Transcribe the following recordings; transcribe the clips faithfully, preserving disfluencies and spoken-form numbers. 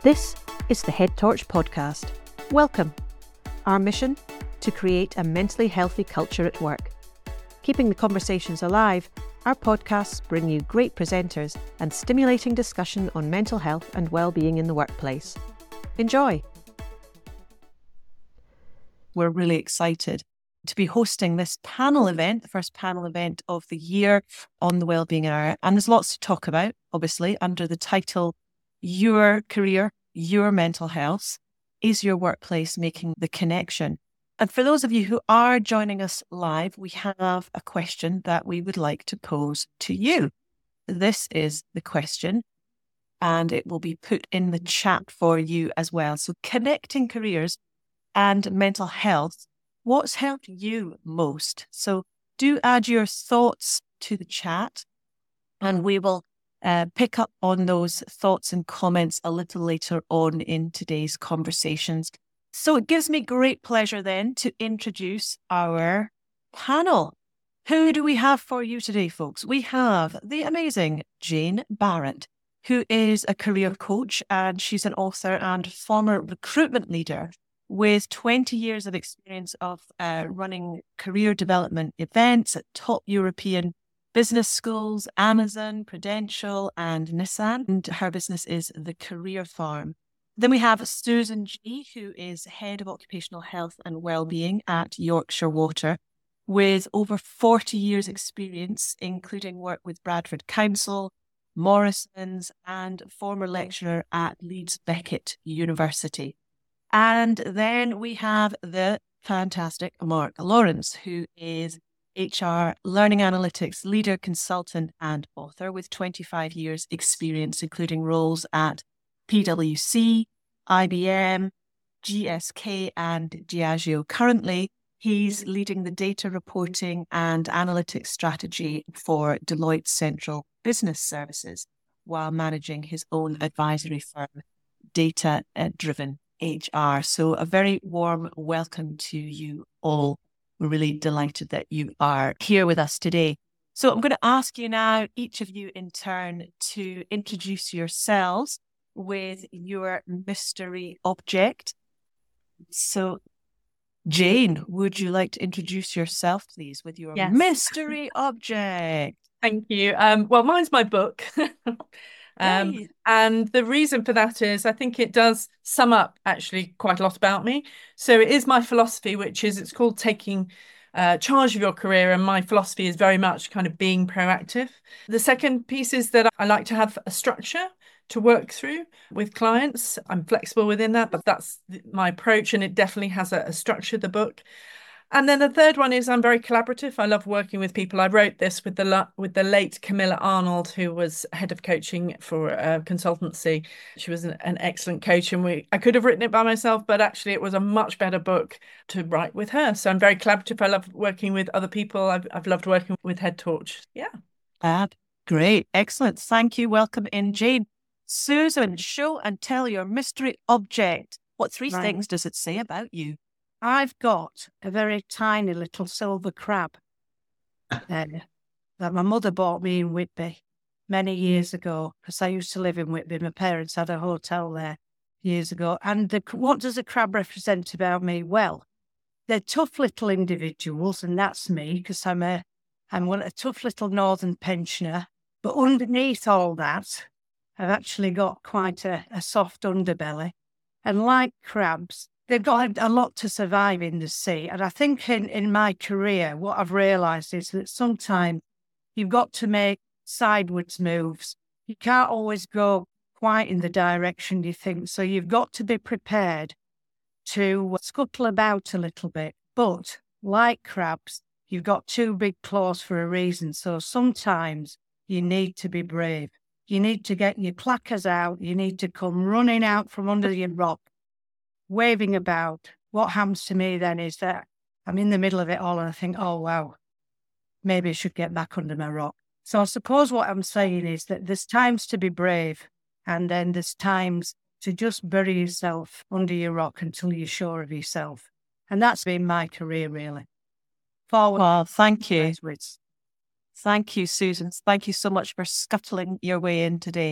This is the Head Torch podcast. Welcome. Our mission? To create a mentally healthy culture at work. Keeping the conversations alive, our podcasts bring you great presenters and stimulating discussion on mental health and well-being in the workplace. Enjoy. We're really excited to be hosting this panel event, the first panel event of the year on the Wellbeing Hour. And there's lots to talk about, obviously, under the title, Your Career, Your Mental Health. Is your workplace making the connection? And for those of you who are joining us live, we have a question that we would like to pose to you. This is the question, and it will be put in the chat for you as well. So connecting careers and mental health, what's helped you most? So do add your thoughts to the chat, and we will uh, pick up on those thoughts and comments a little later on in today's conversations. So it gives me great pleasure then to introduce our panel. Who do we have for you today, folks? We have the amazing Jane Barrett, who is a career coach, and she's an author and former recruitment leader with twenty years of experience of uh, running career development events at top European business schools, Amazon, Prudential, and Nissan. And her business is The Career Farm. Then we have Susan G, who is Head of Occupational Health and Wellbeing at Yorkshire Water, with over forty years experience, including work with Bradford Council, Morrisons, and former lecturer at Leeds Beckett University. And then we have the fantastic Mark Lawrence, who is H R Learning Analytics Leader, Consultant, and Author with twenty-five years experience, including roles at P W C, I B M, G S K, and Diageo. Currently, he's leading the data reporting and analytics strategy for Deloitte Central Business Services while managing his own advisory firm, Data Driven H R. So a very warm welcome to you all. We're really delighted that you are here with us today. So I'm going to ask you now, each of you in turn, to introduce yourselves with your mystery object. So Jane, would you like to introduce yourself, please, with your Yes. mystery object? Thank you. Um, well, mine's my book. um, Yay. and the reason for that is I think it does sum up actually quite a lot about me. So it is my philosophy, which is it's called Taking uh, Charge of Your Career. And my philosophy is very much kind of being proactive. The second piece is that I like to have a structure to work through with clients. I'm flexible within that, but that's my approach, and it definitely has a, a structure, the book. And then the third one is I'm very collaborative. I love working with people. I wrote this with the with the late Camilla Arnold, who was head of coaching for a consultancy. She was an, an excellent coach, and we I could have written it by myself, but actually it was a much better book to write with her. So I'm very collaborative. I love working with other people. I've I've loved working with Head Torch. Yeah. Fab. Great. Excellent. Thank you. Welcome in, Jane. Susan, show and tell your mystery object. What three Right. things does it say about you? I've got a very tiny little silver crab uh, that my mother bought me in Whitby many years ago, because I used to live in Whitby. My parents had a hotel there years ago. And the, what does a crab represent about me? Well, they're tough little individuals, and that's me, because I'm a I'm one, a tough little northern pensioner. But underneath all that, I've actually got quite a, a soft underbelly. And like crabs, they've got a lot to survive in the sea. And I think in, in my career, what I've realised is that sometimes you've got to make sideways moves. You can't always go quite in the direction you think. So you've got to be prepared to scuttle about a little bit. But like crabs, you've got two big claws for a reason. So sometimes you need to be brave. You need to get your clackers out. You need to come running out from under your rock, waving about. What happens to me then is that I'm in the middle of it all and I think, oh, wow, maybe I should get back under my rock. So I suppose what I'm saying is that there's times to be brave, and then there's times to just bury yourself under your rock until you're sure of yourself. And that's been my career, really. Forward. Well, thank you. Backwards. Thank you, Susan. Thank you so much for scuttling your way in today.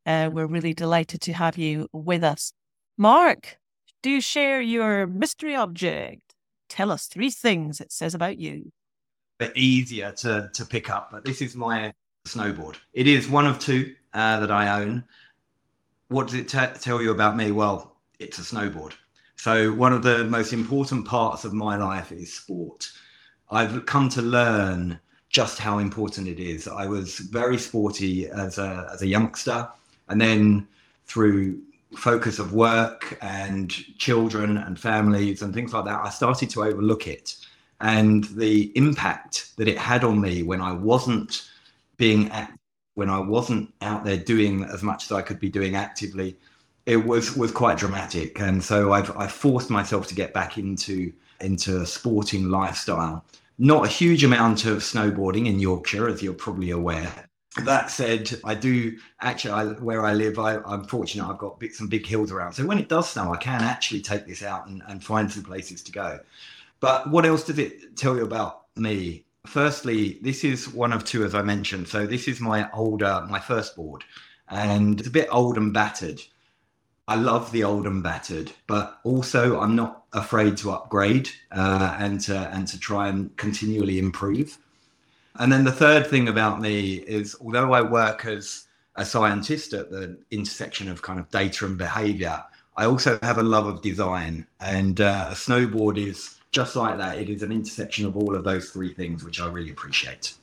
Uh, we're really delighted to have you with us. Mark, do share your mystery object. Tell us three things it says about you. Bit easier to, to pick up, but this is my snowboard. It is one of two uh, that I own. What does it t- tell you about me? Well, it's a snowboard. So one of the most important parts of my life is sport. I've come to learn just how important it is. I was very sporty as a, as a youngster, and then through focus of work and children and families and things like that, I started to overlook it. And the impact that it had on me when I wasn't being active, when I wasn't out there doing as much as I could be doing actively, it was was quite dramatic. And so I've I forced myself to get back into into a sporting lifestyle. Not a huge amount of snowboarding in Yorkshire, as you're probably aware. That said, I do actually, I, where I live, I, I'm fortunate I've got big, some big hills around. So when it does snow, I can actually take this out and, and find some places to go. But what else does it tell you about me? Firstly, this is one of two, as I mentioned. So this is my older, my first board, and it's a bit old and battered. I love the old and battered, but also I'm not afraid to upgrade uh, and to and to try and continually improve. And then the third thing about me is, although I work as a scientist at the intersection of kind of data and behavior, I also have a love of design, and uh, a snowboard is just like that. It is an intersection of all of those three things, which I really appreciate.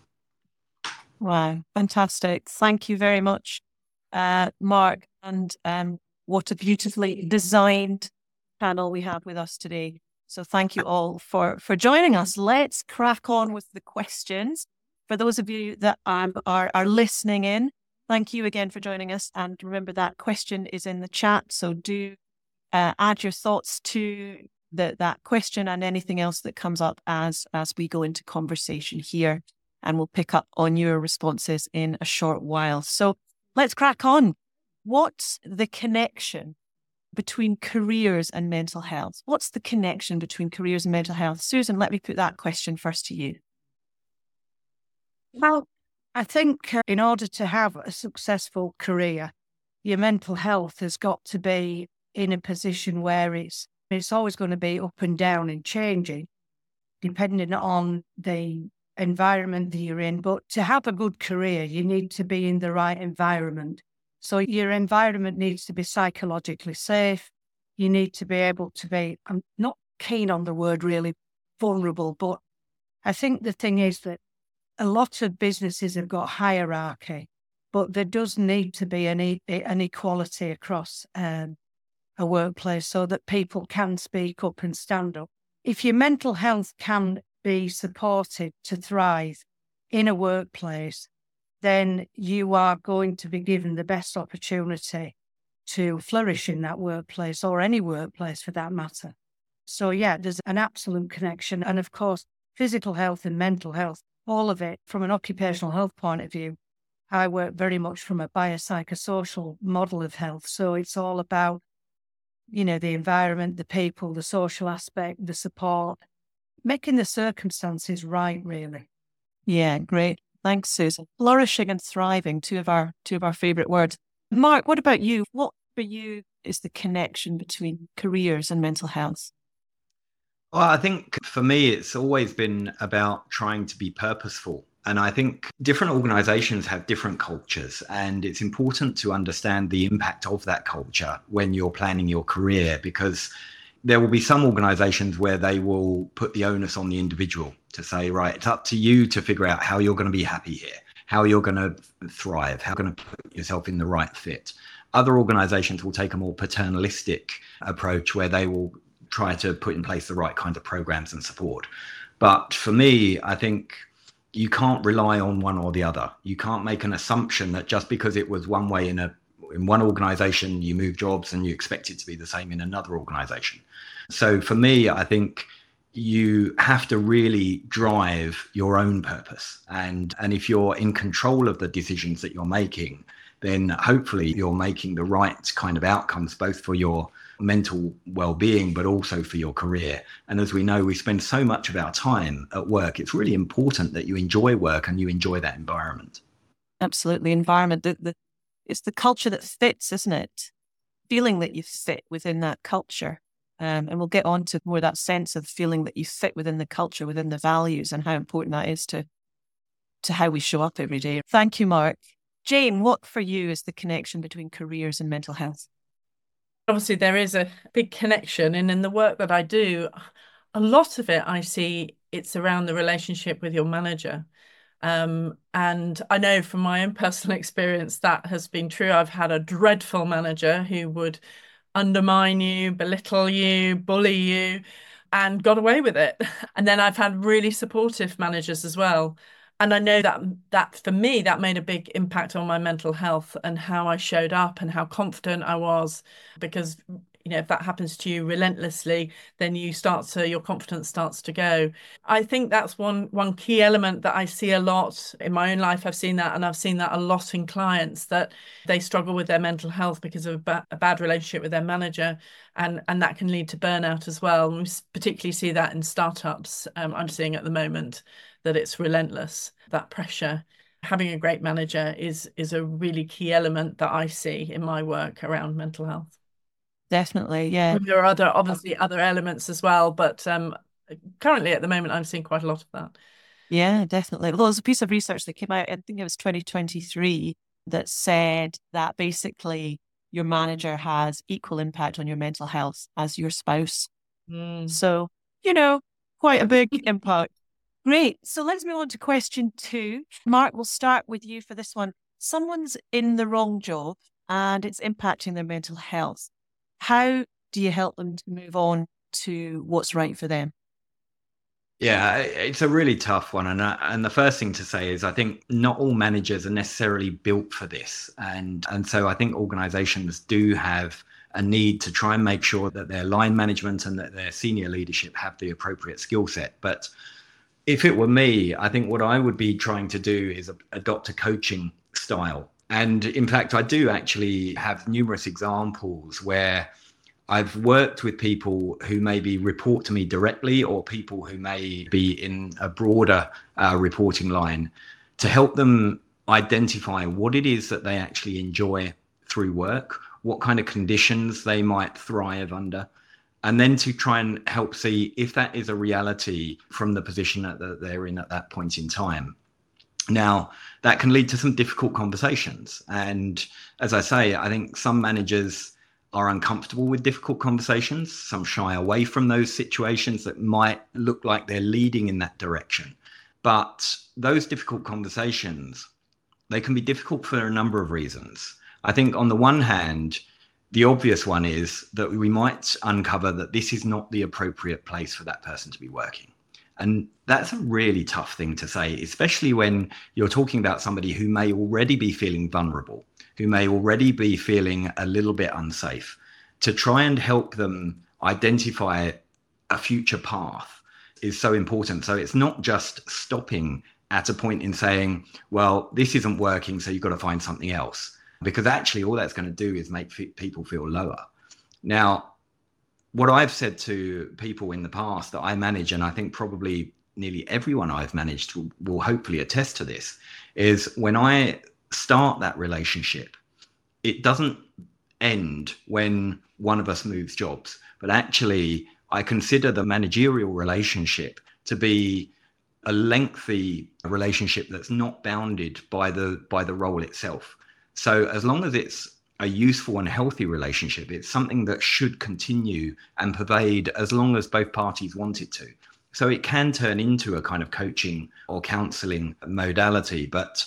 Wow, fantastic. Thank you very much, uh, Mark. And um, what a beautifully designed panel we have with us today. So thank you all for, for joining us. Let's crack on with the questions. For those of you that um, are, are listening in, thank you again for joining us. And remember, that question is in the chat. So do uh, add your thoughts to the, that question and anything else that comes up as, as we go into conversation here. And we'll pick up on your responses in a short while. So let's crack on. What's the connection between careers and mental health? What's the connection between careers and mental health? Susan, let me put that question first to you. Well, I think uh, in order to have a successful career, your mental health has got to be in a position where it's it's always going to be up and down and changing, depending on the environment that you're in. But to have a good career, you need to be in the right environment. So your environment needs to be psychologically safe. You need to be able to be, I'm not keen on the word really, vulnerable, but I think the thing is that a lot of businesses have got hierarchy, but there does need to be an, e- an equality across um, a workplace so that people can speak up and stand up. If your mental health can be supported to thrive in a workplace, then you are going to be given the best opportunity to flourish in that workplace, or any workplace for that matter. So yeah, there's an absolute connection. And of course, physical health and mental health, all of it from an occupational health point of view. I work very much from a biopsychosocial model of health. So it's all about, you know, the environment, the people, the social aspect, the support, making the circumstances right, really. Yeah, great. Thanks, Susan. Flourishing and thriving, two of our two of our favourite words. Mark, what about you? What for you is the connection between careers and mental health? Well, I think for me, it's always been about trying to be purposeful. And I think different organizations have different cultures, and it's important to understand the impact of that culture when you're planning your career, because there will be some organizations where they will put the onus on the individual to say, right, it's up to you to figure out how you're going to be happy here, how you're going to thrive, how you're going to put yourself in the right fit. Other organizations will take a more paternalistic approach where they will try to put in place the right kind of programs and support. But for me, I think you can't rely on one or the other. You can't make an assumption that just because it was one way in a in one organization, you move jobs and you expect it to be the same in another organization. So for me, I think you have to really drive your own purpose. And, and if you're in control of the decisions that you're making, then hopefully you're making the right kind of outcomes, both for your mental well-being, but also for your career. And as we know, we spend so much of our time at work. It's really important that you enjoy work and you enjoy that environment. Absolutely. Environment. The, the, it's the culture that fits, isn't it? Feeling that you fit within that culture. Um, and we'll get on to more that sense of feeling that you fit within the culture, within the values, and how important that is to, to how we show up every day. Thank you, Mark. Jane, what for you is the connection between careers and mental health? Obviously, there is a big connection. And in the work that I do, a lot of it I see it's around the relationship with your manager. Um, and I know from my own personal experience that has been true. I've had a dreadful manager who would undermine you, belittle you, bully you, and got away with it. And then I've had really supportive managers as well. And I know that that for me, that made a big impact on my mental health and how I showed up and how confident I was. Because, you know, if that happens to you relentlessly, then you start to, your confidence starts to go. I think that's one one key element that I see a lot in my own life. I've seen that, and I've seen that a lot in clients, that they struggle with their mental health because of a, ba a bad relationship with their manager, and and that can lead to burnout as well. And we particularly see that in startups. Um, I'm seeing at the moment that it's relentless, that pressure. Having a great manager is is a really key element that I see in my work around mental health. Definitely, yeah. There are other, obviously other elements as well, but um, currently at the moment, I'm seeing quite a lot of that. Yeah, definitely. Well, there was a piece of research that came out, I think it was twenty twenty-three, that said that basically your manager has equal impact on your mental health as your spouse. Mm. So, you know, quite a big impact. Great. So let's move on to question two. Mark, we'll start with you for this one. Someone's in the wrong job and it's impacting their mental health. How do you help them to move on to what's right for them? Yeah, it's a really tough one. And, uh, and the first thing to say is I think not all managers are necessarily built for this. And, and so I think organizations do have a need to try and make sure that their line management and that their senior leadership have the appropriate skill set. But if it were me, I think what I would be trying to do is adopt a coaching style. And in fact, I do actually have numerous examples where I've worked with people who maybe report to me directly, or people who may be in a broader uh, reporting line, to help them identify what it is that they actually enjoy through work, what kind of conditions they might thrive under, and then to try and help see if that is a reality from the position that they're in at that point in time. Now, that can lead to some difficult conversations. And as I say, I think some managers are uncomfortable with difficult conversations. Some shy away from those situations that might look like they're leading in that direction. But those difficult conversations, they can be difficult for a number of reasons. I think on the one hand, the obvious one is that we might uncover that this is not the appropriate place for that person to be working. And that's a really tough thing to say, especially when you're talking about somebody who may already be feeling vulnerable, who may already be feeling a little bit unsafe. To try and help them identify a future path is so important. So it's not just stopping at a point in saying, well, this isn't working, so you've got to find something else. Because actually all that's going to do is make people feel lower. Now, what I've said to people in the past that I manage, and I think probably nearly everyone I've managed will, will hopefully attest to this, is when I start that relationship, it doesn't end when one of us moves jobs, but actually I consider the managerial relationship to be a lengthy relationship that's not bounded by the by the role itself. So as long as it's a useful and healthy relationship, it's something that should continue and pervade as long as both parties want it to. So it can turn into a kind of coaching or counseling modality. But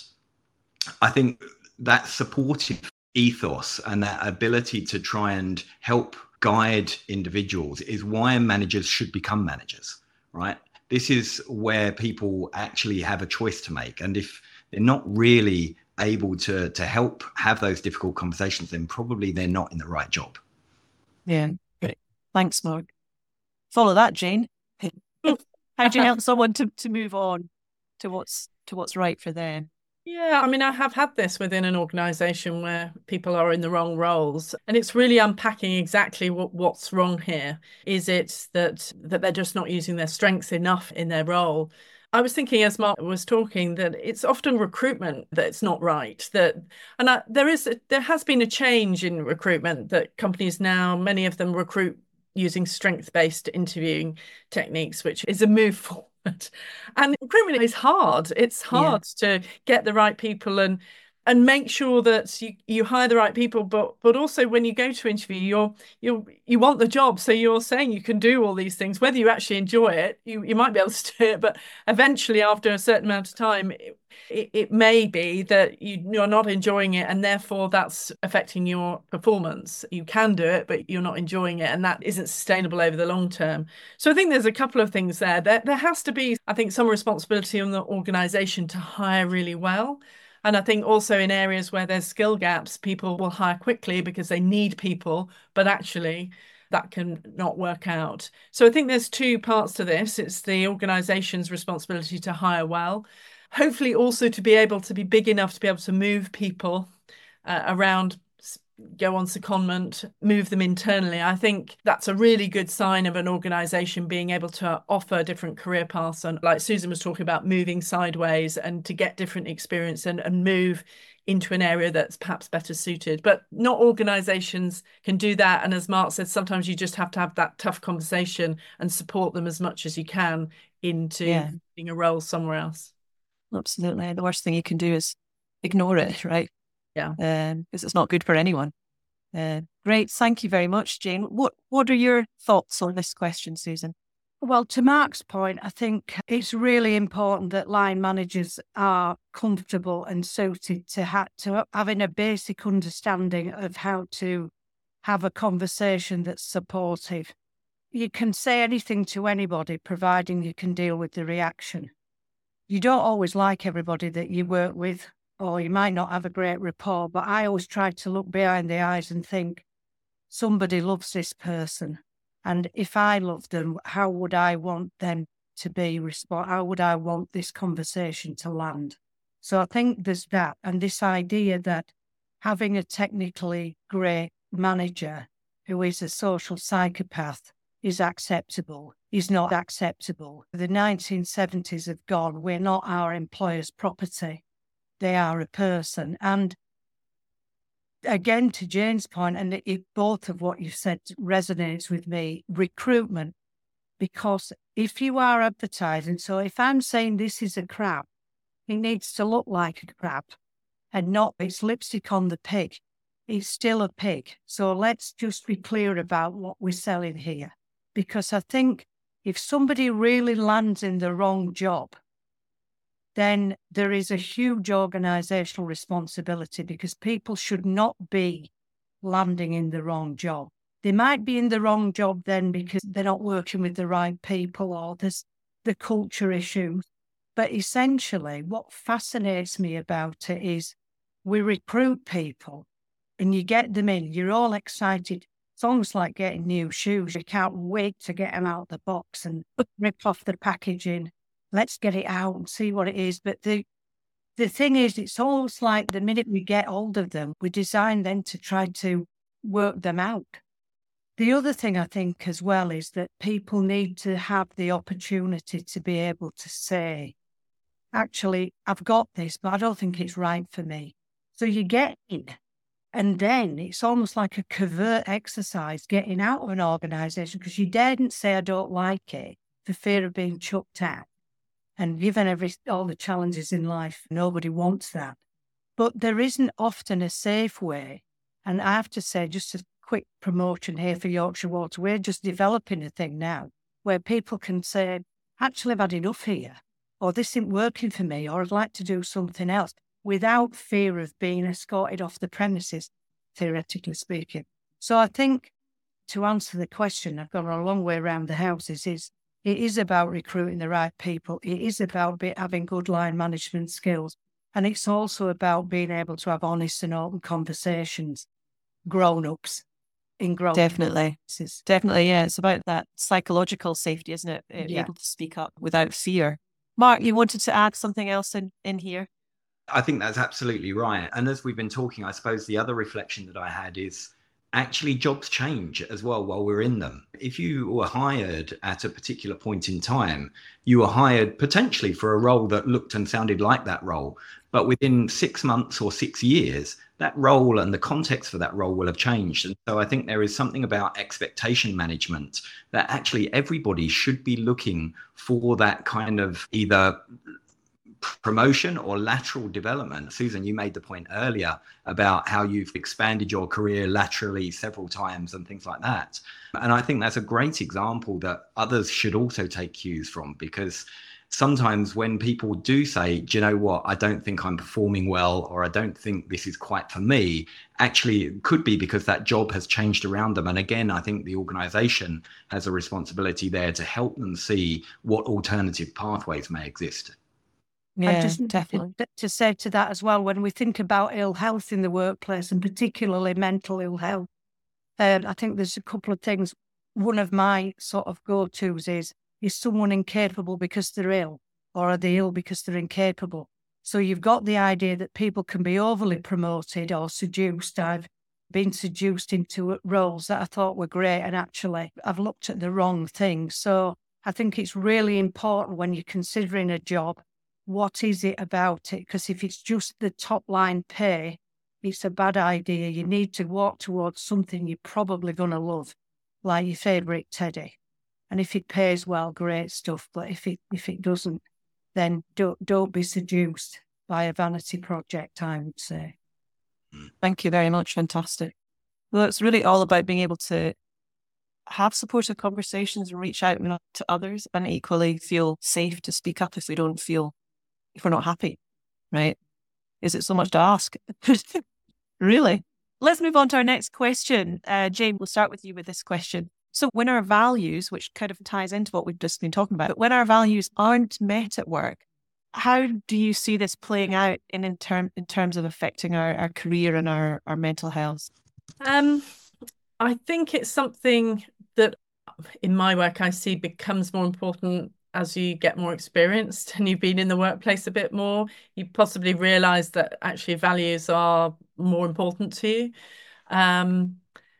I think that supportive ethos and that ability to try and help guide individuals is why managers should become managers, right? This is where people actually have a choice to make. And if they're not really able to to help have those difficult conversations, then probably they're not in the right job. Yeah, great. Thanks, Mark. Follow that, Jane. How do you help someone to, to move on to what's to what's right for them? Yeah, I mean, I have had this within an organisation where people are in the wrong roles, and it's really unpacking exactly what, what's wrong here. Is it that that they're just not using their strengths enough in their role? I was thinking as Mark was talking that it's often recruitment that's not right. That and I, there is a, there has been a change in recruitment that companies now, many of them recruit using strength-based interviewing techniques, which is a move forward. And recruitment is hard. It's hard yeah. to get the right people and and make sure that you, you hire the right people, but but also when you go to interview, you're you you want the job, so you're saying you can do all these things. Whether you actually enjoy it, you, you might be able to do it, but eventually, after a certain amount of time, it, it, it may be that you, you're not enjoying it, and therefore that's affecting your performance. You can do it, but you're not enjoying it, and that isn't sustainable over the long term. So I think there's a couple of things there. There, there has to be, I think, some responsibility on the organisation to hire really well. And I think also in areas where there's skill gaps, people will hire quickly because they need people, but actually that can not work out. So I think there's two parts to this. It's the organisation's responsibility to hire well, hopefully also to be able to be big enough to be able to move people uh, around, go on secondment, move them internally. I think that's a really good sign of an organisation being able to offer different career paths. And like Susan was talking about, moving sideways and to get different experience and, and move into an area that's perhaps better suited. But not organisations can do that. And as Mark said, sometimes you just have to have that tough conversation and support them as much as you can into yeah. being a role somewhere else. Absolutely. The worst thing you can do is ignore it, right? Yeah, um, because it's not good for anyone. Uh, great, thank you very much, Jane. What What are your thoughts on this question, Susan? Well, to Mark's point, I think it's really important that line managers are comfortable and suited to, ha- to having a basic understanding of how to have a conversation that's supportive. You can say anything to anybody, providing you can deal with the reaction. You don't always like everybody that you work with, or you might not have a great rapport, but I always try to look behind the eyes and think, somebody loves this person. And if I loved them, how would I want them to be respond? How would I want this conversation to land? So I think there's that. And this idea that having a technically great manager who is a social psychopath is acceptable, is not acceptable. The nineteen seventies have gone. We're not our employer's property. They are a person. And again, to Jane's point, and it, it, both of what you said resonates with me, recruitment, because if you are advertising, so if I'm saying this is a crab, it needs to look like a crab and not it's lipstick on the pig. It's still a pig. So let's just be clear about what we're selling here. Because I think if somebody really lands in the wrong job, then there is a huge organisational responsibility, because people should not be landing in the wrong job. They might be in the wrong job then because they're not working with the right people, or there's the culture issues. But essentially, what fascinates me about it is we recruit people and you get them in, you're all excited. It's almost like getting new shoes. You can't wait to get them out of the box and rip off the packaging. Let's get it out and see what it is. But the the thing is, it's almost like the minute we get hold of them, we design them to try to work them out. The other thing I think as well is that people need to have the opportunity to be able to say, actually, I've got this, but I don't think it's right for me. So you get in, and then it's almost like a covert exercise getting out of an organisation, because you daren't say I don't like it for fear of being chucked out. And given every all the challenges in life, nobody wants that. But there isn't often a safe way. And I have to say, just a quick promotion here for Yorkshire Water, we're just developing a thing now where people can say, actually, I've had enough here, or this isn't working for me, or I'd like to do something else, without fear of being escorted off the premises, theoretically speaking. So I think, to answer the question, I've gone a long way around the houses, is it is about recruiting the right people. It is about be, having good line management skills. And it's also about being able to have honest and open conversations, grown-ups in grown Definitely. places. Definitely, yeah. It's about that psychological safety, isn't it? Being Yeah. able to speak up without fear. Mark, you wanted to add something else in, in here? I think that's absolutely right. And as we've been talking, I suppose the other reflection that I had is actually jobs change as well while we're in them. If you were hired at a particular point in time, you were hired potentially for a role that looked and sounded like that role. But within six months or six years, that role and the context for that role will have changed. And so I think there is something about expectation management that actually everybody should be looking for that kind of either promotion or lateral development. Susan, you made the point earlier about how you've expanded your career laterally several times and things like that. And I think that's a great example that others should also take cues from, because sometimes when people do say, do you know what, I don't think I'm performing well, or I don't think this is quite for me, actually it could be because that job has changed around them. And again, I think the organization has a responsibility there to help them see what alternative pathways may exist. Yeah, and just definitely. To, to say to that as well, when we think about ill health in the workplace, and particularly mental ill health, um, I think there's a couple of things. One of my sort of go-tos is, is someone incapable because they're ill, or are they ill because they're incapable? So you've got the idea that people can be overly promoted or seduced. I've been seduced into roles that I thought were great, and actually I've looked at the wrong thing. So I think it's really important when you're considering a job, what is it about it? Because if it's just the top line pay, it's a bad idea. You need to walk towards something you're probably going to love, like your favourite teddy. And if it pays well, great stuff. But if it if it doesn't, then don't don't be seduced by a vanity project, I would say. Thank you very much. Fantastic. Well, it's really all about being able to have supportive conversations and reach out to others, and equally feel safe to speak up if we don't feel, if we're not happy, right? Is it so much to ask? Really? Let's move on to our next question. Uh, Jane, we'll start with you with this question. So when our values, which kind of ties into what we've just been talking about, but when our values aren't met at work, how do you see this playing out in, in, term, in terms of affecting our, our career and our, our mental health? Um, I think it's something that in my work I see becomes more important as you get more experienced and you've been in the workplace a bit more. You possibly realise that actually values are more important to you. Um,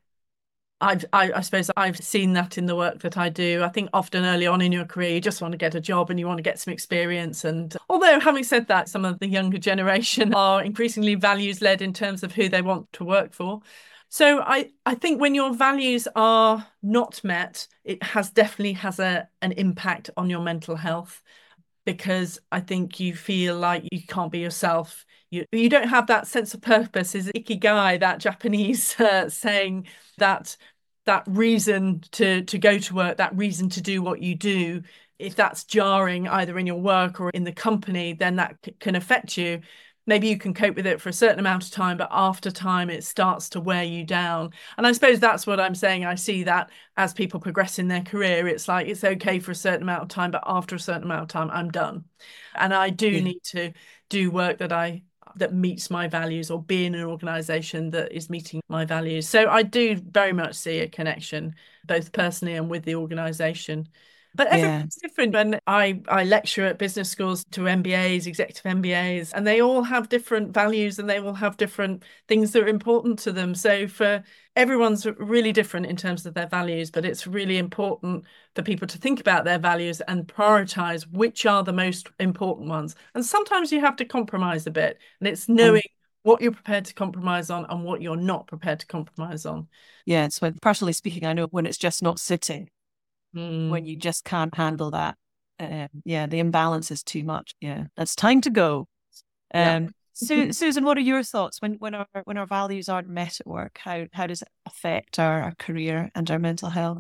I've, I, I suppose I've seen that in the work that I do. I think often early on in your career, you just want to get a job and you want to get some experience. And although having said that, some of the younger generation are increasingly values led in terms of who they want to work for. So I, I think when your values are not met, it has definitely has a an impact on your mental health, because I think you feel like you can't be yourself. You, you don't have that sense of purpose. Is ikigai, that Japanese uh, saying, that that reason to to go to work, that reason to do what you do, if that's jarring either in your work or in the company, then that c- can affect you. Maybe you can cope with it for a certain amount of time, but after time it starts to wear you down. And I suppose that's what I'm saying. I see that as people progress in their career, it's like it's okay for a certain amount of time, but after a certain amount of time, I'm done. And I do Yeah. need to do work that I that meets my values, or be in an organisation that is meeting my values. So I do very much see a connection, both personally and with the organisation. But everyone's yeah. different. When I, I lecture at business schools to M B As, executive M B As, and they all have different values and they all have different things that are important to them. So for everyone's really different in terms of their values, but it's really important for people to think about their values and prioritise which are the most important ones. And sometimes you have to compromise a bit, and it's knowing mm. what you're prepared to compromise on and what you're not prepared to compromise on. Yeah, so personally speaking, I know when it's just not sitting, Mm. when you just can't handle that. Um, yeah, the imbalance is too much. Yeah, that's time to go. Um, yeah. Su- Susan, what are your thoughts when, when our when our values aren't met at work? How how does it affect our, our career and our mental health?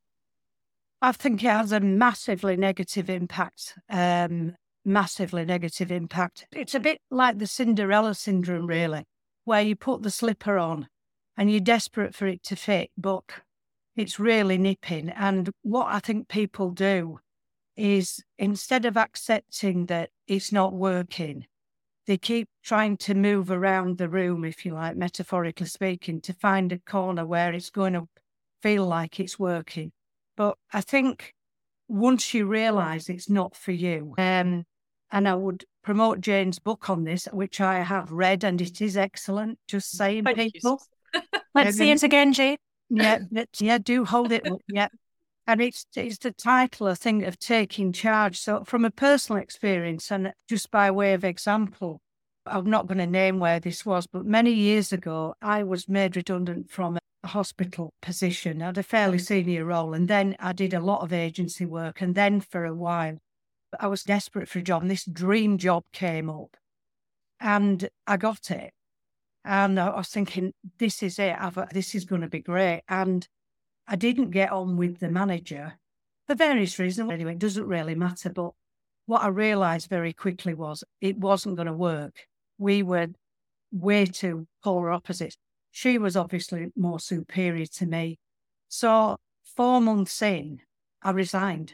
I think it has a massively negative impact. Um, massively negative impact. It's a bit like the Cinderella syndrome, really, where you put the slipper on and you're desperate for it to fit, but it's really nipping. And what I think people do is, instead of accepting that it's not working, they keep trying to move around the room, if you like, metaphorically speaking, to find a corner where it's going to feel like it's working. But I think once you realise it's not for you, um, and I would promote Jane's book on this, which I have read, and it is excellent, just saying, Thank people. Let's see it again, Jane. Yeah, yeah, do hold it up. Yeah. And it's it's the title, I think, of taking charge. So from a personal experience, and just by way of example, I'm not going to name where this was, but many years ago, I was made redundant from a hospital position. I had a fairly senior role, and then I did a lot of agency work. And then for a while, I was desperate for a job, and this dream job came up, and I got it. And I was thinking, this is it. I've, this is going to be great. And I didn't get on with the manager for various reasons. Anyway, it doesn't really matter. But what I realised very quickly was it wasn't going to work. We were way too polar opposites. She was obviously more superior to me. So four months in, I resigned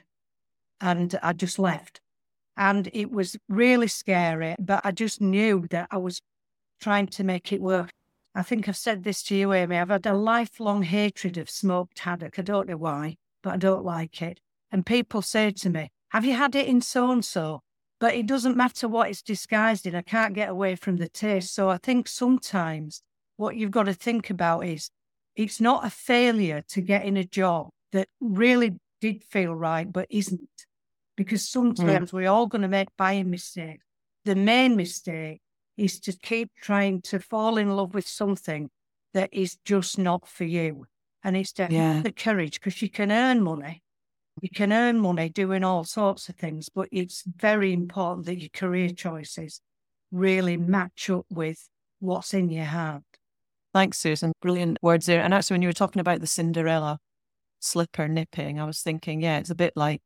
and I just left. And it was really scary, but I just knew that I was trying to make it work. I think I've said this to you, Amy. I've had a lifelong hatred of smoked haddock. I don't know why, but I don't like it. And people say to me, have you had it in so-and-so? But it doesn't matter what it's disguised in. I can't get away from the taste. So I think sometimes what you've got to think about is it's not a failure to get in a job that really did feel right, but isn't. Because sometimes mm. we're all going to make buying mistakes. The main mistake is to keep trying to fall in love with something that is just not for you. And it's to yeah. have the courage, because you can earn money. You can earn money doing all sorts of things, but it's very important that your career choices really match up with what's in your heart. Thanks, Susan. Brilliant words there. And actually, when you were talking about the Cinderella slipper nipping, I was thinking, yeah, it's a bit like,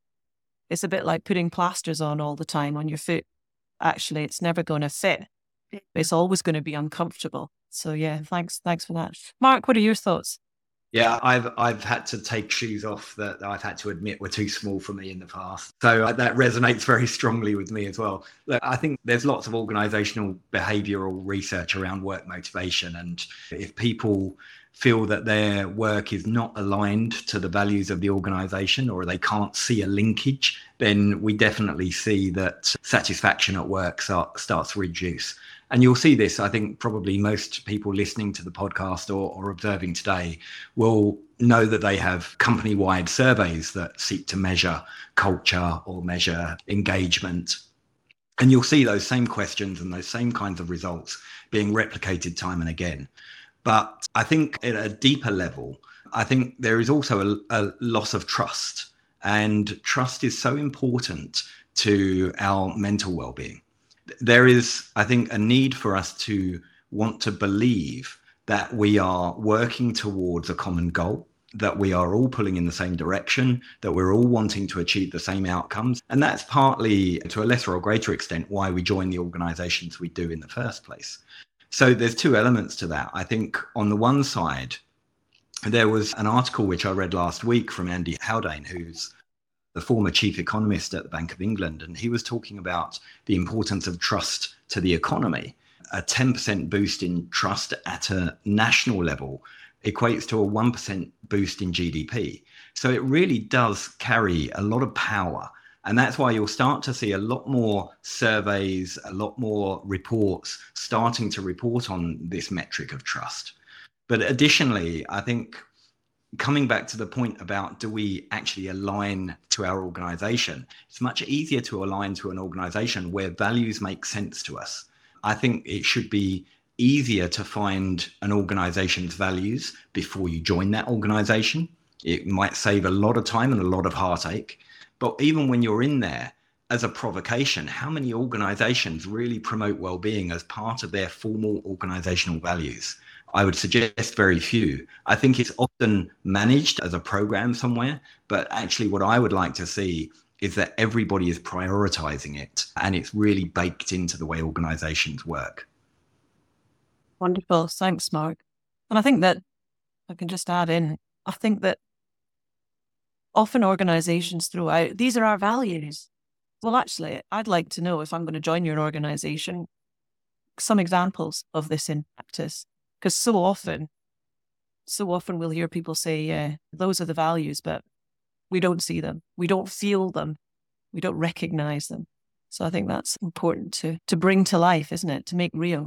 it's a bit like putting plasters on all the time on your foot. Actually, it's never going to fit. It's always going to be uncomfortable. So yeah, thanks, thanks for that. Mark, what are your thoughts? Yeah, I've I've had to take shoes off that I've had to admit were too small for me in the past. So that resonates very strongly with me as well. Look, I think there's lots of organisational behavioural research around work motivation, and if people feel that their work is not aligned to the values of the organisation, or they can't see a linkage, then we definitely see that satisfaction at work start, starts to reduce. And you'll see this, I think probably most people listening to the podcast or, or observing today will know that they have company-wide surveys that seek to measure culture or measure engagement. And you'll see those same questions and those same kinds of results being replicated time and again. But I think at a deeper level, I think there is also a, a loss of trust. And trust is so important to our mental well-being. There is, I think, a need for us to want to believe that we are working towards a common goal, that we are all pulling in the same direction, that we're all wanting to achieve the same outcomes. And that's partly, to a lesser or greater extent, why we join the organizations we do in the first place. So there's two elements to that. I think on the one side, there was an article which I read last week from Andy Haldane, who's the former chief economist at the Bank of England, and he was talking about the importance of trust to the economy. A ten percent boost in trust at a national level equates to a one percent boost in G D P. So it really does carry a lot of power. And that's why you'll start to see a lot more surveys, a lot more reports starting to report on this metric of trust. But additionally, I think coming back to the point about do we actually align to our organization, it's much easier to align to an organization where values make sense to us. I think it should be easier to find an organization's values before you join that organization. It might save a lot of time and a lot of heartache. But even when you're in there, as a provocation, how many organizations really promote well-being as part of their formal organizational values? I would suggest very few. I think it's often managed as a program somewhere, but actually what I would like to see is that everybody is prioritizing it and it's really baked into the way organizations work. Wonderful. Thanks, Mark. And I think that I can just add in, I think that often organizations throw out, these are our values. Well, actually, I'd like to know if I'm going to join your organization, some examples of this in practice. Because so often, so often we'll hear people say, yeah, those are the values, but we don't see them. We don't feel them. We don't recognize them. So I think that's important to, to bring to life, isn't it? To make real.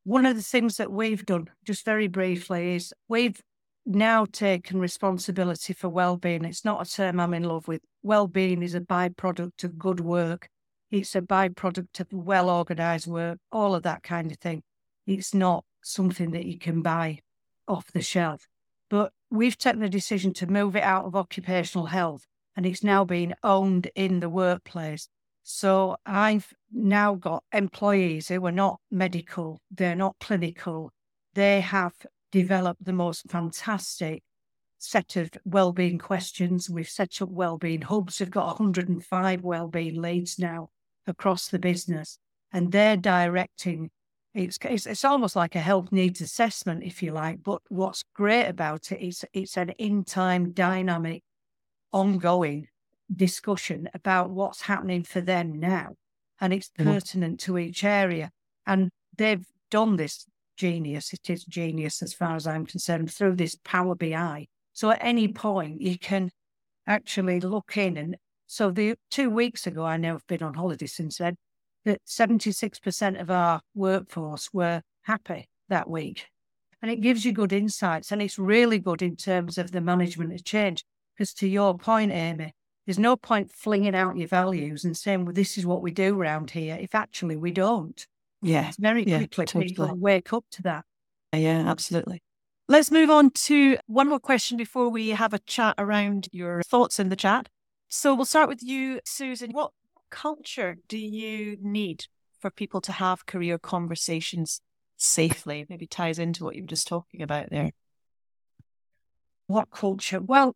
one of the things that we've done, just very briefly, is we've now taken responsibility for well-being. It's not a term I'm in love with. Well-being is a byproduct of good work. It's a byproduct of well-organised work, all of that kind of thing. It's not something that you can buy off the shelf. But we've taken the decision to move it out of occupational health, and it's now being owned in the workplace. So I've now got employees who are not medical, they're not clinical. They have developed the most fantastic set of wellbeing questions. We've set up wellbeing hubs. We've got one hundred five wellbeing leads now across the business, and they're directing. It's, it's it's almost like a health needs assessment, if you like. But what's great about it is it's an in-time, dynamic, ongoing discussion about what's happening for them now, and it's pertinent to each area. And they've done this genius. It is genius as far as I'm concerned through this Power B I. So at any point you can actually look in. And so the two weeks ago, I know I've been on holiday since then, that seventy-six percent of our workforce were happy that week. And it gives you good insights, and it's really good in terms of the management of change. Because to your point, Amy, there's no point flinging out your values and saying, well, this is what we do around here, if actually we don't. Yeah. It's very yeah, quickly totally. people wake up to that. Yeah, absolutely. Let's move on to one more question before we have a chat around your thoughts in the chat. So we'll start with you, Susan. What culture do you need for people to have career conversations safely? Maybe ties into what you were just talking about there. What culture? Well,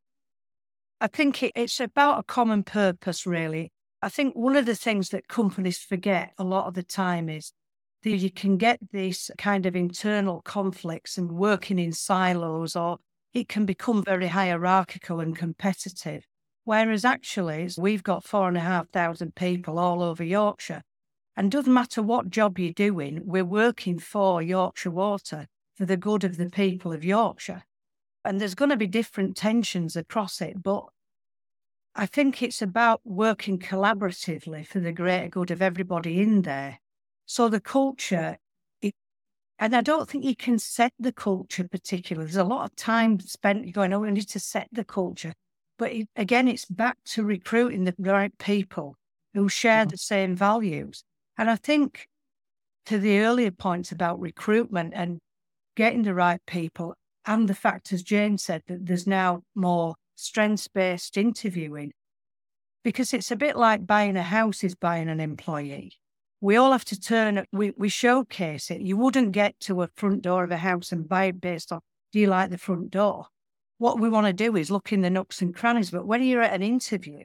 I think it, it's about a common purpose, really. I think one of the things that companies forget a lot of the time is that you can get these kind of internal conflicts and working in silos, or it can become very hierarchical and competitive. Whereas actually, we've got four and a half thousand people all over Yorkshire. And doesn't matter what job you're doing, we're working for Yorkshire Water, for the good of the people of Yorkshire. And there's going to be different tensions across it, but I think it's about working collaboratively for the greater good of everybody in there. So the culture, it, and I don't think you can set the culture particularly. There's a lot of time spent going, oh, we need to set the culture. But it, again, it's back to recruiting the right people who share the same values. And I think to the earlier points about recruitment and getting the right people, and the fact, as Jane said, that there's now more strengths-based interviewing, because it's a bit like buying a house is buying an employee. We all have to turn, we, we showcase it. You wouldn't get to a front door of a house and buy it based on, do you like the front door? What we want to do is look in the nooks and crannies. But when you're at an interview,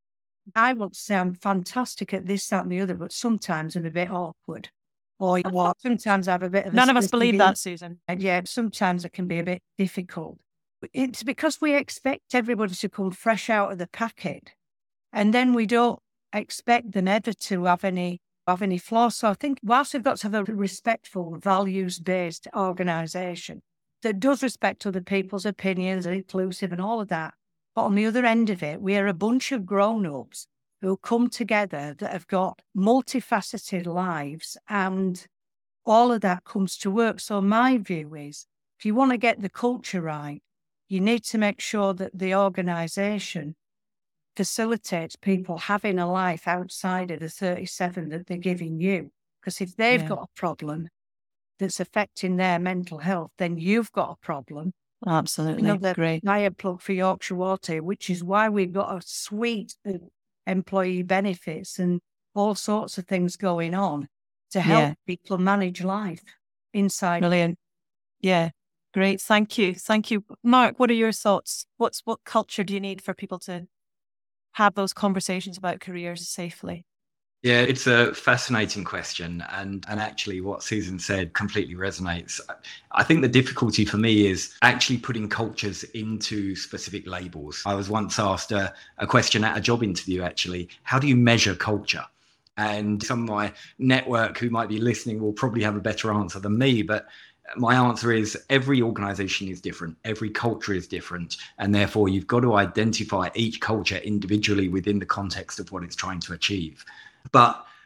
I will say I'm fantastic at this, that and the other, but sometimes I'm a bit awkward. Or what? Sometimes I have a bit of a... None of us believe that, Susan. And yeah, sometimes it can be a bit difficult. It's because we expect everybody to come fresh out of the packet, and then we don't expect them ever to have any have any flaws. So I think whilst we've got to have a respectful, values-based organisation that does respect other people's opinions and inclusive and all of that, but on the other end of it, we are a bunch of grown-ups who come together that have got multifaceted lives, and all of that comes to work. So my view is, if you want to get the culture right, you need to make sure that the organisation facilitates people having a life outside of the thirty-seven that they're giving you. Because if they've Yeah. got a problem that's affecting their mental health, then you've got a problem. Absolutely. Another Great. higher plug for Yorkshire Water, which is why we've got a suite of employee benefits and all sorts of things going on to help Yeah. people manage life inside. Brilliant. Yeah. Great. Thank you. Thank you. Mark, what are your thoughts? What's what culture do you need for people to have those conversations about careers safely? Yeah, it's a fascinating question. And, and actually what Susan said completely resonates. I think the difficulty for me is actually putting cultures into specific labels. I was once asked a, a question at a job interview, actually, how do you measure culture? And some of my network who might be listening will probably have a better answer than me. But my answer is every organization is different. Every culture is different. And therefore, you've got to identify each culture individually within the context of what it's trying to achieve. But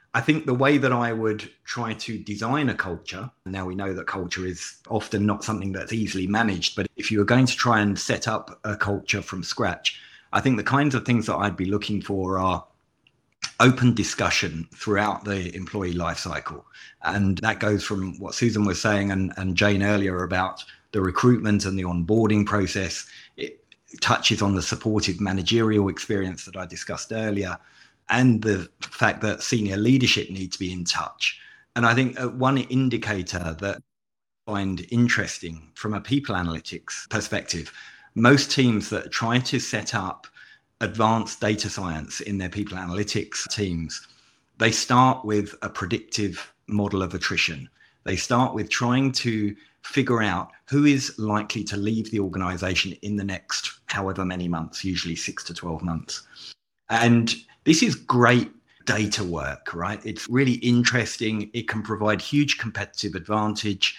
I think the way that I would try to design a culture, now we know that culture is often not something that's easily managed, but if you were going to try and set up a culture from scratch, I think the kinds of things that I'd be looking for are open discussion throughout the employee life cycle. And that goes from what Susan was saying and, and Jane earlier about the recruitment and the onboarding process. It touches on the supportive managerial experience that I discussed earlier, and the fact that senior leadership need to be in touch. And I think one indicator that I find interesting from a people analytics perspective, most teams that try to set up advanced data science in their people analytics teams, they start with a predictive model of attrition. They start with trying to figure out who is likely to leave the organization in the next however many months, usually six to twelve months. And this is great data work, right? It's really interesting. It can provide huge competitive advantage.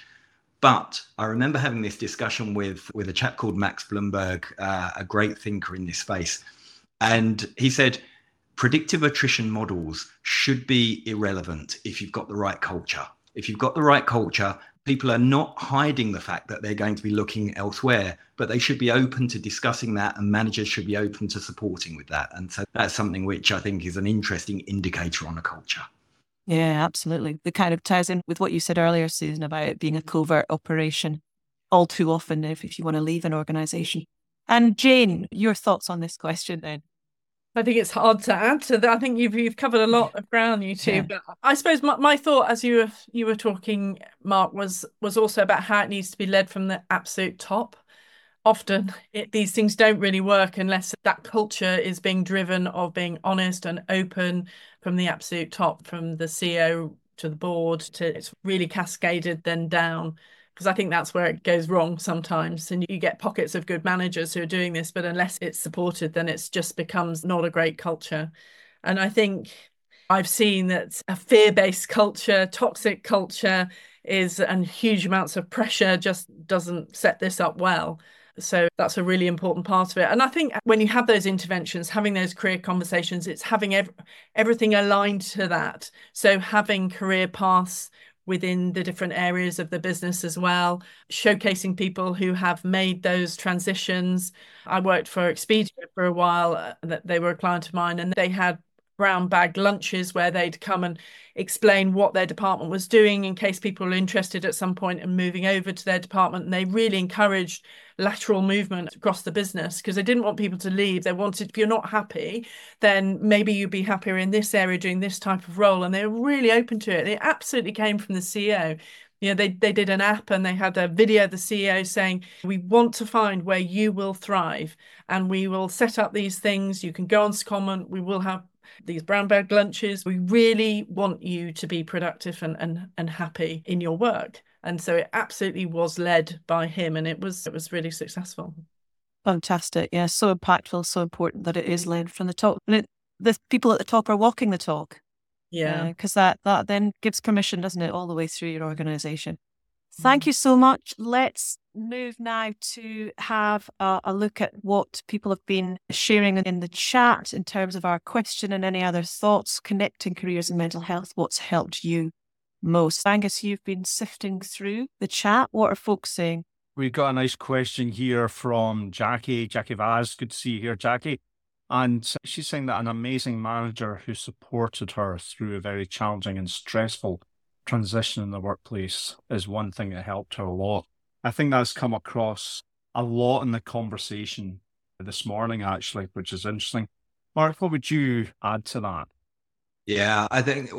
But I remember having this discussion with, with a chap called Max Bloomberg, uh, a great thinker in this space. And he said, predictive attrition models should be irrelevant if you've got the right culture. If you've got the right culture, people are not hiding the fact that they're going to be looking elsewhere, but they should be open to discussing that, and managers should be open to supporting with that. And so that's something which I think is an interesting indicator on a culture. Yeah, absolutely. It kind of ties in with what you said earlier, Susan, about it being a covert operation all too often if, if you want to leave an organisation. And Jane, your thoughts on this question then? I think it's hard to add to that. I think you've you've covered a lot of ground, you two. Yeah. But I suppose my, my thought as you were you were talking, Mark, was was also about how it needs to be led from the absolute top. Often it, these things don't really work unless that culture is being driven of being honest and open from the absolute top, from the C E O to the board, to it's really cascaded then down. Because I think that's where it goes wrong sometimes. And you get pockets of good managers who are doing this, but unless it's supported, then it just becomes not a great culture. And I think I've seen that a fear-based culture, toxic culture is, and huge amounts of pressure just doesn't set this up well. So that's a really important part of it. And I think when you have those interventions, having those career conversations, it's having ev- everything aligned to that. So having career paths within the different areas of the business as well, showcasing people who have made those transitions. I worked for Expedia for a while, uh, that they were a client of mine, and they had brown bag lunches where they'd come and explain what their department was doing in case people were interested at some point in moving over to their department. And they really encouraged lateral movement across the business because they didn't want people to leave. They wanted, if you're not happy, then maybe you'd be happier in this area doing this type of role. And they were really open to it. It absolutely came from the C E O. You know, they, they did an app and they had a video of the C E O saying, we want to find where you will thrive and we will set up these things. You can go on Secondment. We will have these brown bag lunches. We really want you to be productive and, and, and happy in your work. And so it absolutely was led by him, and it was it was really successful. Fantastic. Yeah, so impactful, so important that it is led from the top. And it, the people at the top are walking the talk. Yeah. Because uh, that, that then gives permission, doesn't it, all the way through your organisation. Thank you so much. Let's move now to have a, a look at what people have been sharing in the chat in terms of our question and any other thoughts connecting careers and mental health. What's helped you most? Angus, you've been sifting through the chat. What are folks saying? We've got a nice question here from Jackie, Jackie Vaz. Good to see you here, Jackie. And she's saying that an amazing manager who supported her through a very challenging and stressful transition in the workplace is one thing that helped her a lot. I think that's come across a lot in the conversation this morning, actually, which is interesting. Mark, what would you add to that? Yeah, I think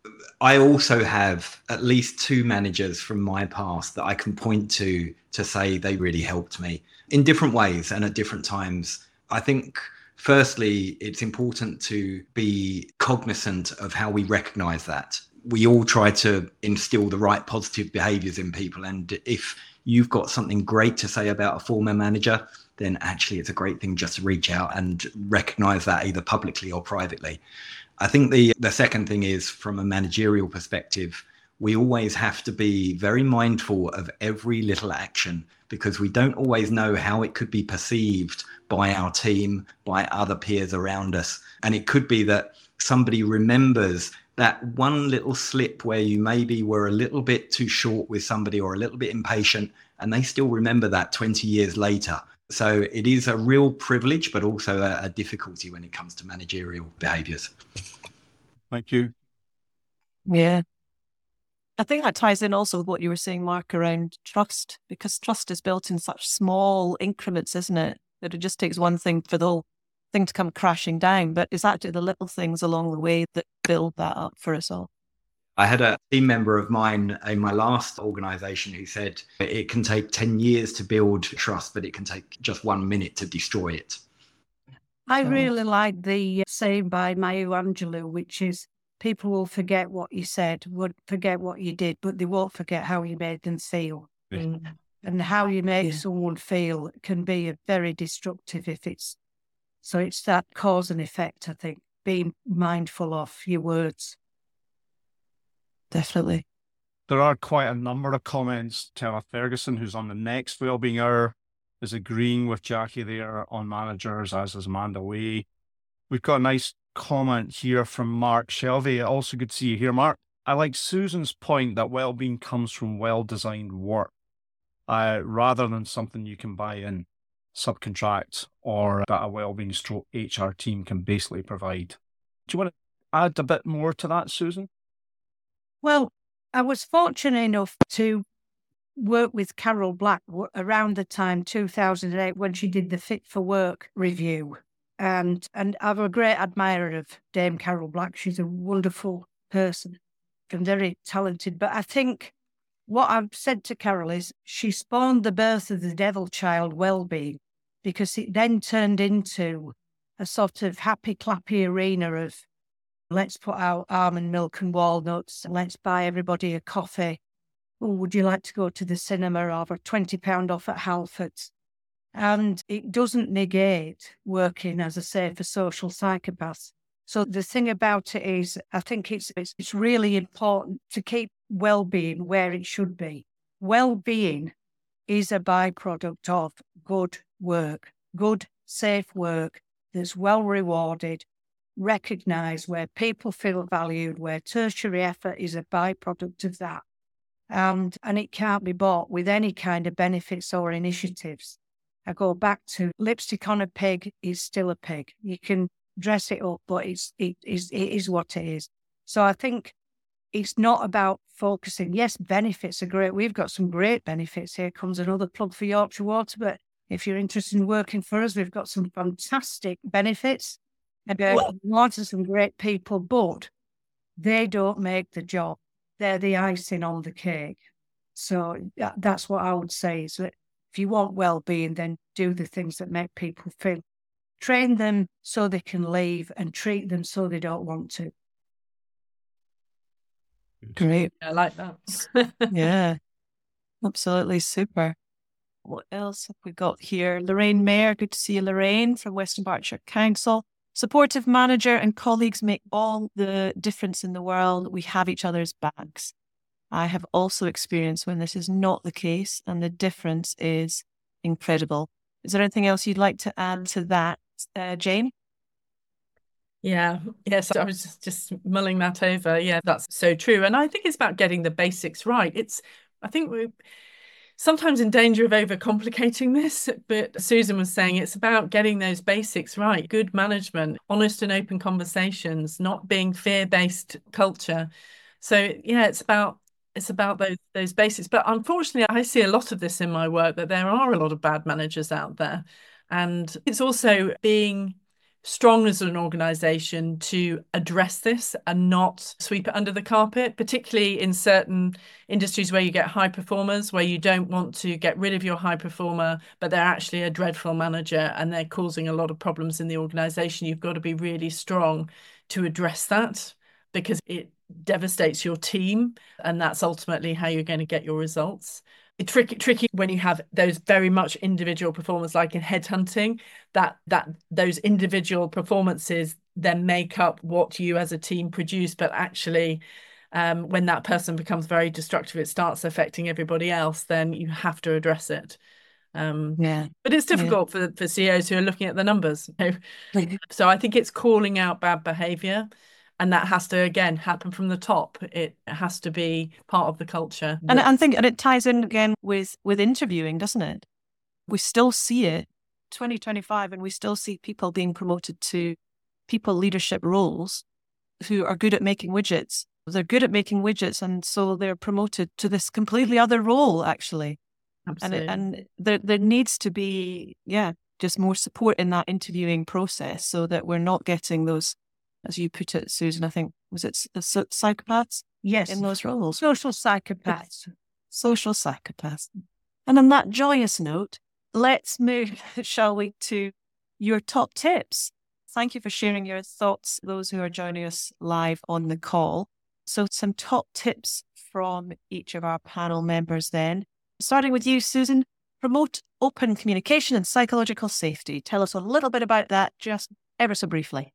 I also have at least two managers from my past that I can point to to say they really helped me in different ways and at different times. I think firstly, it's important to be cognizant of how we recognize that. We all try to instill the right positive behaviors in people. And if you've got something great to say about a former manager, then actually it's a great thing just to reach out and recognize that either publicly or privately. I think the, the second thing is, from a managerial perspective, we always have to be very mindful of every little action because we don't always know how it could be perceived by our team, by other peers around us. And it could be that somebody remembers that one little slip where you maybe were a little bit too short with somebody or a little bit impatient, and they still remember that twenty years later. So it is a real privilege, but also a, a difficulty when it comes to managerial behaviours. Thank you. Yeah. I think that ties in also with what you were saying, Mark, around trust, because trust is built in such small increments, isn't it? That it just takes one thing for the whole thing to come crashing down. But it's actually the little things along the way that build that up for us all. I had a team member of mine in my last organisation who said it can take ten years to build trust, but it can take just one minute to destroy it. I So- really like the saying by Maya Angelou, which is, people will forget what you said, would forget what you did, but they won't forget how you made them feel. Mm. And how you make Yeah. someone feel can be a very destructive if it's, so it's that cause and effect, I think, being mindful of your words. Definitely. There are quite a number of comments. Tara Ferguson, who's on the next Wellbeing Hour, is agreeing with Jackie there on managers, as is Amanda Way. We've got a nice comment here from Mark Shelby. Also good to see you here, Mark. I like Susan's point that well-being comes from well-designed work, uh, rather than something you can buy in, subcontract, or that a well-being stroke H R team can basically provide. Do you want to add a bit more to that, Susan? Well, I was fortunate enough to work with Carol Black w- around the time two thousand eight when she did the Fit for Work review. And and I'm a great admirer of Dame Carol Black. She's a wonderful person and very talented. But I think what I've said to Carol is she spawned the birth of the devil child well-being, because it then turned into a sort of happy clappy arena of, let's put out almond milk and walnuts, and let's buy everybody a coffee. Oh, would you like to go to the cinema, or have a twenty pound off at Halfords? And it doesn't negate working, as I say, for social psychopaths. So the thing about it is, I think it's it's, it's really important to keep well-being where it should be. Well-being is a byproduct of good work, good, safe work that's well rewarded, recognised, where people feel valued, where tertiary effort is a byproduct of that. And, and it can't be bought with any kind of benefits or initiatives. I go back to lipstick on a pig is still a pig. You can dress it up, but it's, it, is, it is what it is. So I think it's not about focusing. Yes, benefits are great. We've got some great benefits. Here comes another plug for Yorkshire Water. But if you're interested in working for us, we've got some fantastic benefits. And lots of some great people, but they don't make the job. They're the icing on the cake. So that, that's what I would say, is that if you want well-being, then do the things that make people feel. Train them so they can leave, and treat them so they don't want to. Great. I like that. Yeah. Absolutely super. What else have we got here? Lorraine Mayer, good to see you, Lorraine, from Western Berkshire Council. Supportive manager and colleagues make all the difference in the world. We have each other's backs. I have also experienced when this is not the case, and the difference is incredible. Is there anything else you'd like to add to that, uh, Jane? Yeah, yes, I was just, just mulling that over. Yeah, that's so true. And I think it's about getting the basics right. It's, I think we're sometimes in danger of overcomplicating this, but Susan was saying it's about getting those basics right. Good management, honest and open conversations, not being fear-based culture. So yeah, it's about it's about those those basics. But unfortunately, I see a lot of this in my work, that there are a lot of bad managers out there. And it's also being strong as an organisation to address this and not sweep it under the carpet, particularly in certain industries where you get high performers, where you don't want to get rid of your high performer, but they're actually a dreadful manager and they're causing a lot of problems in the organisation. You've got to be really strong to address that, because it devastates your team, and that's ultimately how you're going to get your results. It's tricky, tricky when you have those very much individual performers, like in headhunting, that that those individual performances then make up what you as a team produce. But actually, um, when that person becomes very destructive, it starts affecting everybody else, then you have to address it. Um, Yeah. But it's difficult yeah. for, for C E Os who are looking at the numbers. So I think it's calling out bad behaviour And that has to, again, happen from the top. It has to be part of the culture. And I think, and it ties in again with, with interviewing, doesn't it? We still see it, twenty twenty-five, and we still see people being promoted to people leadership roles who are good at making widgets. They're good at making widgets, and so they're promoted to this completely other role, actually. Absolutely. And it, and there there needs to be, yeah, just more support in that interviewing process so that we're not getting those, as you put it, Susan, I think, was it the psychopaths? Yes. In those roles. Social psychopaths. Social psychopaths. And on that joyous note, let's move, shall we, to your top tips. Thank you for sharing your thoughts, those who are joining us live on the call. So some top tips from each of our panel members then. Starting with you, Susan, promote open communication and psychological safety. Tell us a little bit about that, just ever so briefly.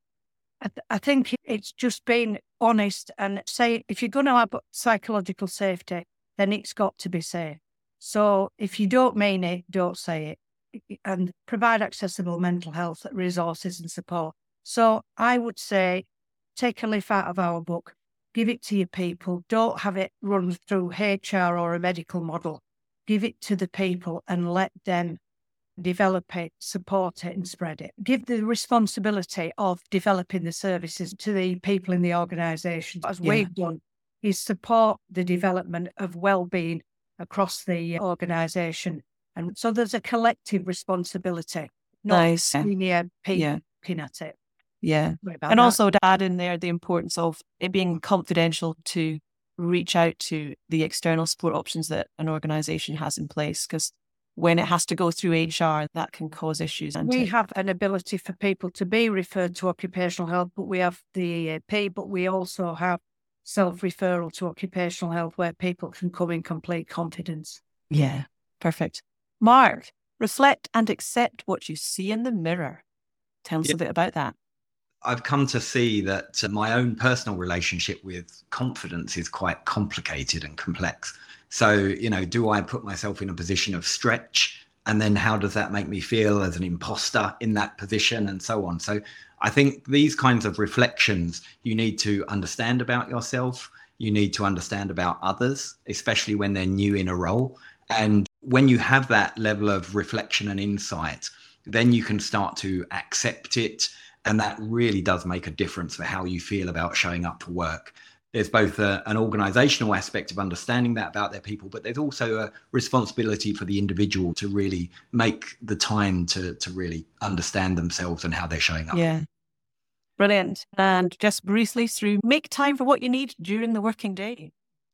I, th- I think it's just being honest and say, if you're going to have psychological safety, then it's got to be safe. So if you don't mean it, don't say it. And provide accessible mental health resources and support. So I would say, take a leaf out of our book. Give it to your people. Don't have it run through H R or a medical model. Give it to the people and let them develop it, support it and spread it. Give the responsibility of developing the services to the people in the organisation. As yeah. we've done, is support the development of well-being across the organisation. And so there's a collective responsibility, not nice. senior people yeah. looking at it. Yeah. And that. Also to add in there the importance of it being confidential to reach out to the external support options that an organisation has in place, because when it has to go through H R, that can cause issues. We have an ability for people to be referred to occupational health, but we have the E A P, but we also have self-referral to occupational health where people can come in complete confidence. Yeah, perfect. Mark, reflect and accept what you see in the mirror. Tell us yeah. a bit about that. I've come to see that my own personal relationship with confidence is quite complicated and complex. So, you know, do I put myself in a position of stretch? And then how does that make me feel as an imposter in that position and so on? So I think these kinds of reflections, you need to understand about yourself. You need to understand about others, especially when they're new in a role. And when you have that level of reflection and insight, then you can start to accept it. And that really does make a difference for how you feel about showing up to work. There's both a, an organizational aspect of understanding that about their people, but there's also a responsibility for the individual to really make the time to, to really understand themselves and how they're showing up. Yeah. Brilliant. And just briefly through, make time for what you need during the working day.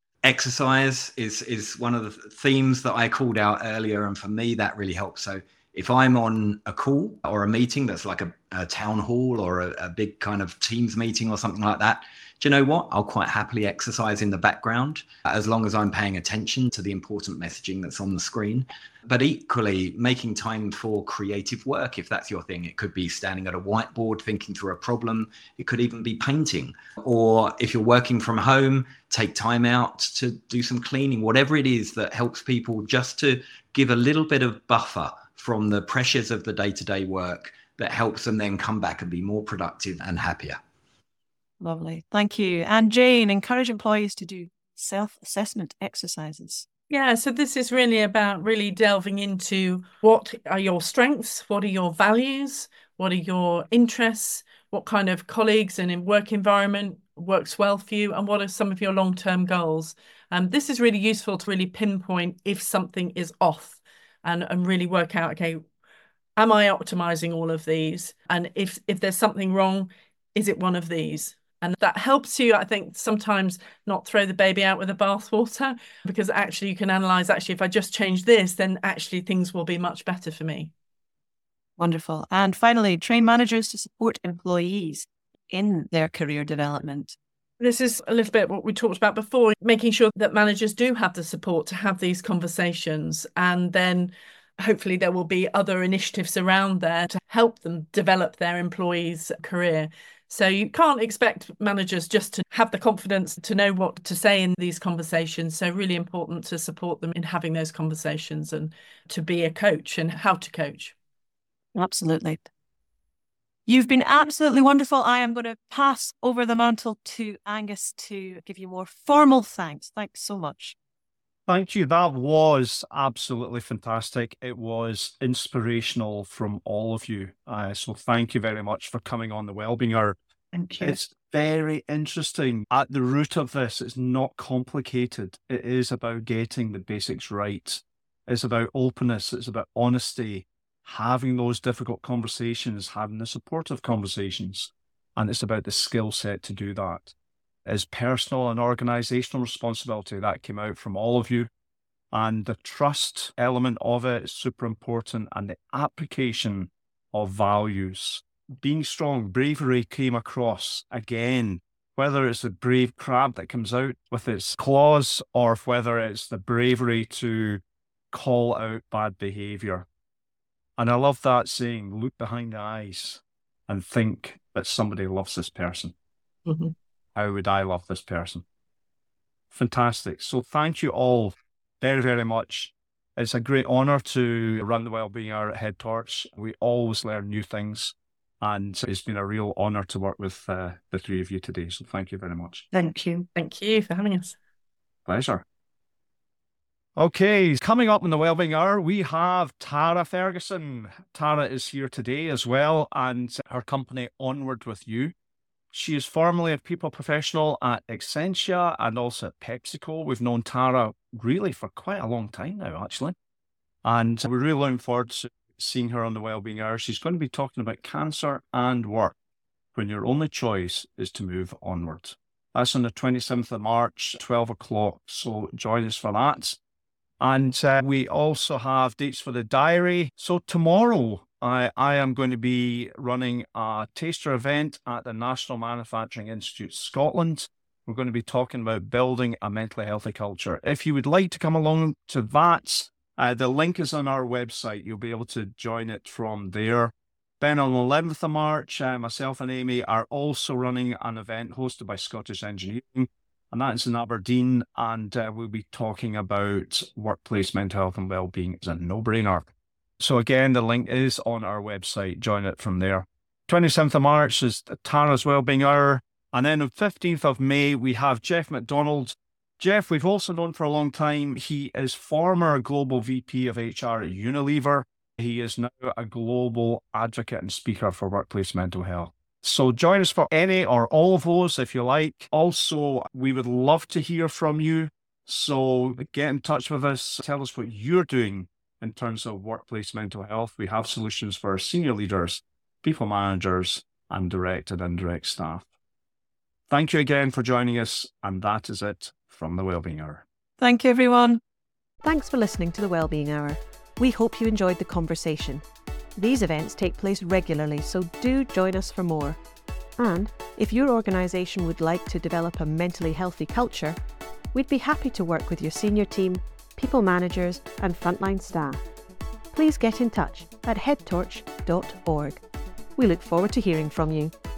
Exercise is, is one of the themes that I called out earlier. And for me, that really helps. So if I'm on a call or a meeting that's like a, a town hall or a, a big kind of Teams meeting or something like that, do you know what? I'll quite happily exercise in the background as long as I'm paying attention to the important messaging that's on the screen. But equally, making time for creative work, if that's your thing. It could be standing at a whiteboard thinking through a problem. It could even be painting. Or if you're working from home, take time out to do some cleaning, whatever it is that helps people just to give a little bit of buffer from the pressures of the day-to-day work that helps them then come back and be more productive and happier. Lovely. Thank you. And Jane, encourage employees to do self-assessment exercises. Yeah, so this is really about really delving into what are your strengths, what are your values, what are your interests, what kind of colleagues and in work environment works well for you, and what are some of your long-term goals. Um, this is really useful to really pinpoint if something is off and, and really work out, okay, am I optimizing all of these? And if if there's something wrong, is it one of these? And that helps you, I think, sometimes not throw the baby out with the bathwater, because actually you can analyse, actually, if I just change this, then actually things will be much better for me. Wonderful. And finally, train managers to support employees in their career development. This is a little bit what we talked about before, making sure that managers do have the support to have these conversations, and then hopefully there will be other initiatives around there to help them develop their employees' career. So you can't expect managers just to have the confidence to know what to say in these conversations. So really important to support them in having those conversations and to be a coach and how to coach. Absolutely. You've been absolutely wonderful. I am going to pass over the mantle to Angus to give you more formal thanks. Thanks so much. Thank you. That was absolutely fantastic. It was inspirational from all of you. Uh, so thank you very much for coming on the Wellbeing Hour. Thank you. It's very interesting. At the root of this, it's not complicated. It is about getting the basics right. It's about openness. It's about honesty, having those difficult conversations, having the supportive conversations. And it's about the skill set to do that. It's personal and organizational responsibility that came out from all of you. And the trust element of it is super important, and the application of values. Being strong, bravery came across again, whether it's the brave crab that comes out with its claws or whether it's the bravery to call out bad behavior. And I love that saying, look behind the eyes and think that somebody loves this person. Mm-hmm. How would I love this person? Fantastic. So thank you all very, very much. It's a great honour to run the Wellbeing Hour at Head Torch. We always learn new things, and it's been a real honour to work with uh, the three of you today. So thank you very much. Thank you. Thank you for having us. Pleasure. Okay, coming up in the Wellbeing Hour, we have Tara Ferguson. Tara is here today as well, and her company Onward With You. She is formerly a people professional at Accenture and also at PepsiCo. We've known Tara really for quite a long time now, actually. And we're really looking forward to seeing her on the Wellbeing Hour. She's going to be talking about cancer and work when your only choice is to move onward. That's on the twenty-seventh of March, twelve o'clock. So join us for that. And uh, we also have dates for the diary. So tomorrow, I, I am going to be running a taster event at the National Manufacturing Institute Scotland. We're going to be talking about building a mentally healthy culture. If you would like to come along to that, uh, the link is on our website. You'll be able to join it from there. Then on the eleventh of March, uh, myself and Amy are also running an event hosted by Scottish Engineering, and that is in Aberdeen, and uh, we'll be talking about workplace mental health and wellbeing. It's a no-brainer. So again, the link is on our website. Join it from there. twenty-seventh of March is Tara's Wellbeing Hour. And then on fifteenth of May, we have Jeff McDonald. Jeff, we've also known for a long time. He is former Global V P of H R at Unilever. He is now a global advocate and speaker for workplace mental health. So join us for any or all of those if you like. Also, we would love to hear from you. So get in touch with us. Tell us what you're doing in terms of workplace mental health. We have solutions for senior leaders, people managers, and direct and indirect staff. Thank you again for joining us. And that is it from the Wellbeing Hour. Thank you, everyone. Thanks for listening to the Wellbeing Hour. We hope you enjoyed the conversation. These events take place regularly, so do join us for more. And if your organisation would like to develop a mentally healthy culture, we'd be happy to work with your senior team, people managers and frontline staff. Please get in touch at head torch dot org. We look forward to hearing from you.